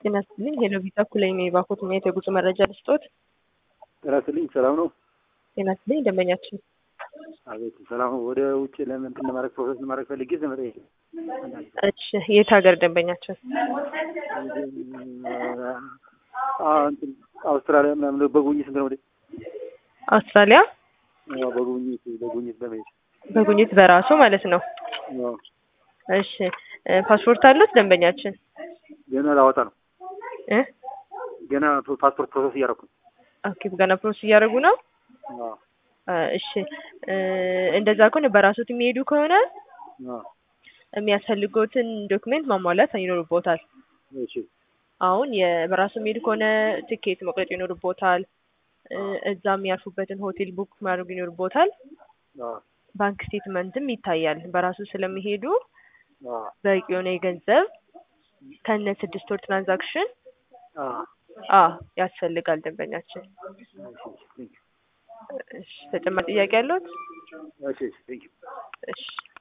ጤና ይስጥልኝ። ሄሎ ቪዛ ኩላይ ነው የባኮት ነው የጉዞ መረጃ ልስጦት። ጤና ይስጥልኝ። ሰላም ነው? ጤና ይስጥልኝ ደንበኛችን። አቤት ሰላም ነው። ወደ ውጭ ለምን እንትን ለማድረግ ፕሮሰስ ለማድረግ ፈልጌ ዘመጠ። እሺ የት ሀገር ደንበኛችን? እንትን አውስትራሊያ ምናምን በጉብኝት እንትን ወደ አውስትራሊያ በጉብኝት በመሄድ በጉብኝት በራሱ ማለት ነው። እሺ ፓስፖርት አሉት ደንበኛችን? ገና ላወጣ ነው። እ ገና ፓስፖርት ፕሮሰስ እያደረኩ ነው። ኦኬ ገና ፕሮሰስ እያደረጉ ነው። እሺ እንደዛ ከሆነ በራሱት የሚሄዱ ከሆነ የሚያስፈልጉትን ዶክመንት ማሟላት ይኖርቦታል። እሺ አሁን በራሱ የሚሄዱ ከሆነ ትኬት መቁረጥ ይኖርቦታል። እዛ የሚያርፉበትን ሆቴል ቡክ ማድረግ ይኖርቦታል። ባንክ ስቴትመንትም ይታያል። በራሱ ስለሚሄዱ በቂ የሆነ የገንዘብ ከነ 6 ወር ትራንዛክሽን ያስፈልጋል ደንበኛችን። እሺ ተጨማሪ ጥያቄ አለዎት? እሺ እሺ